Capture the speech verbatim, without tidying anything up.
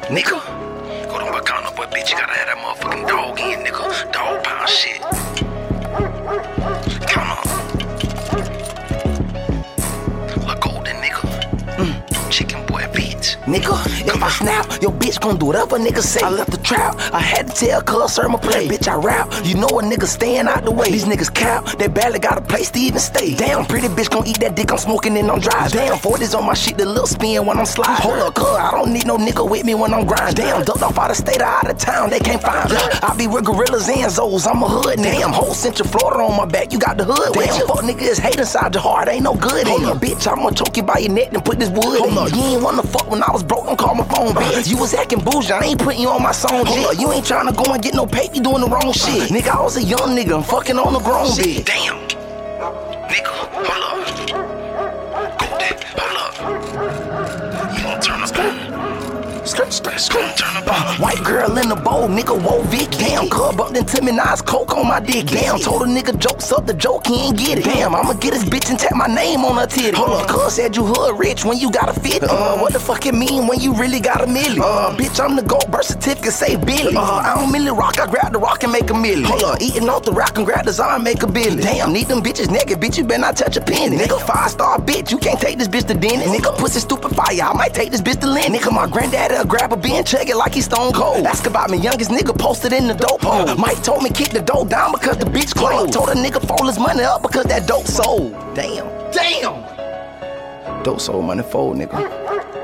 nigga. Go to my counter, boy, bitch, you gotta have that motherfucking dog in, nigga. Dog pound shit. Count on. Look golden, nigga. Mm. Chicken boy, bitch. Nigga, if I snap, your bitch gon' do whatever nigga say. I left the trap, I had to tell cuz sir my play. Bitch, I rap, you know a nigga staying out the way. These niggas cap, they barely got a place to even stay. Damn, pretty bitch gon' eat that dick I'm smoking and I'm driving. Damn, forties on my shit, the little spin when I'm sliding. Hold up, cuz, I don't need no nigga with me when I'm grinding. Damn, ducked off out of state or out of town, they can't find me. I be with gorillas and Zoes, I'm a hood nigga. Damn, whole Central Florida on my back, you got the hood. Damn, fuck nigga is hate inside your heart, ain't no good. Hold up, bitch, I'ma choke you by your neck and put this wood. Hold up, you ain't wanna fuck when I was broke, don't call my phone, bitch. You was acting bougie, I ain't putting you on my song, shit. You ain't tryna go and get no paper, you doing the wrong shit. Nigga, I was a young nigga, I'm fucking on the grown bitch. Damn. Nigga, hold up. Go there, hold up. You gon' turn us on. Skirt, skirt, skirt, turn up on. White girl in the bowl, nigga, whoa, Vic. Damn, cuz bumped into me, now it's coke on my dick. Damn, told a nigga jokes up, the joke, he ain't get it. Damn, I'ma get this bitch and tap my name on her titty. Hold up, cuz said you hood rich when you got a fit. Uh, what the fuck it mean when you really got a million? Uh, bitch, I'm the GOAT, birth certificate say Billy. Uh, I don't really rock, I grab the rock and make a million. Hold up, eating off the rock and grab the Zara, make a billion. Damn, need them bitches naked, bitch, you better not touch a penny. Nigga, five star bitch, you can't take this bitch to Dennis. Nigga, pussy stupid fire, I might take this bitch to Lynn. Nigga, my granddaddy'll grab a bench, check it like he stone cold. Ask about me, youngest nigga posted in the dope hole. Mike told me kick the dope down because the bitch closed. Told a nigga fold his money up because that dope sold. Damn. Damn. Dope sold money fold, nigga.